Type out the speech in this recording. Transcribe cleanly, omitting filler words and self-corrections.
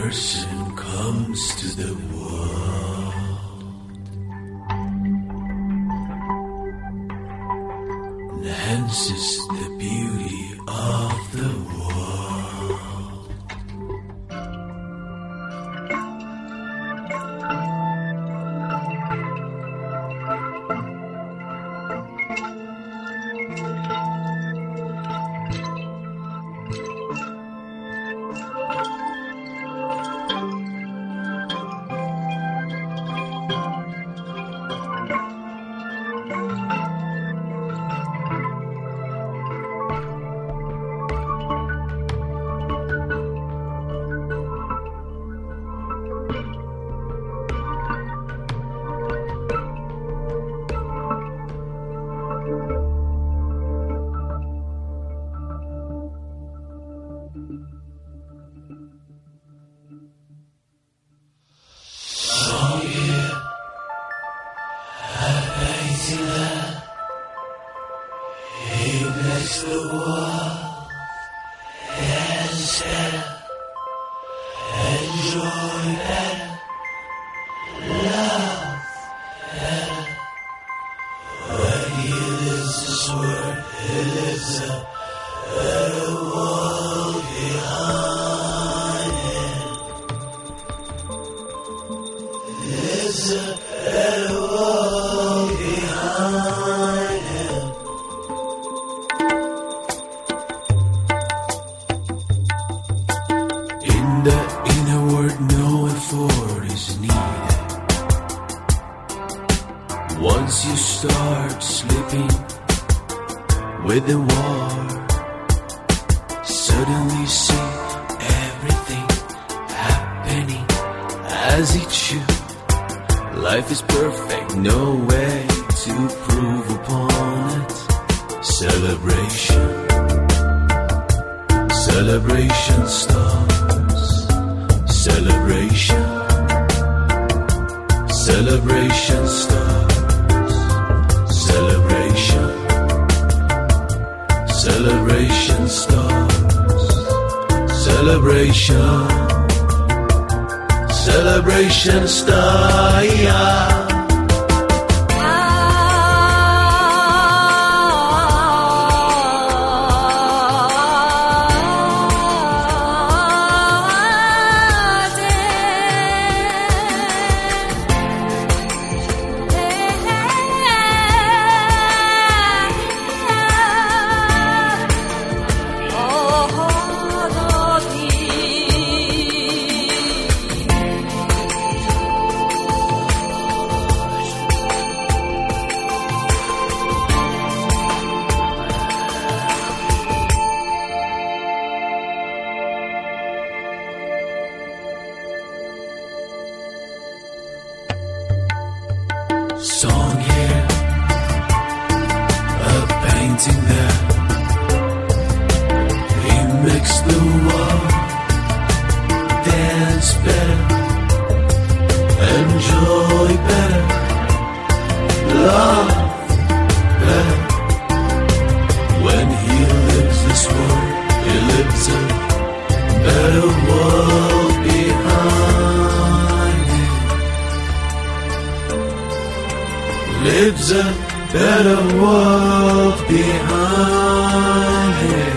person comes to the world, enhances the beauty of the world. He makes the world dance better, enjoy better, love better. When he lives this word, he lives a better world behind him. Lives a better world behind him. In the inner world, no effort is needed. Once you start slipping with the war, suddenly see everything happening as it should. Life is perfect, no way to prove upon it. Celebration, celebration starts. Celebration, celebration starts. Celebration, celebration starts. Celebration, celebration starts. Song here, a painting there. He makes the world dance better, enjoy better, love better. When he lives this world, he lives a better world behind him. Lives a better world behind him.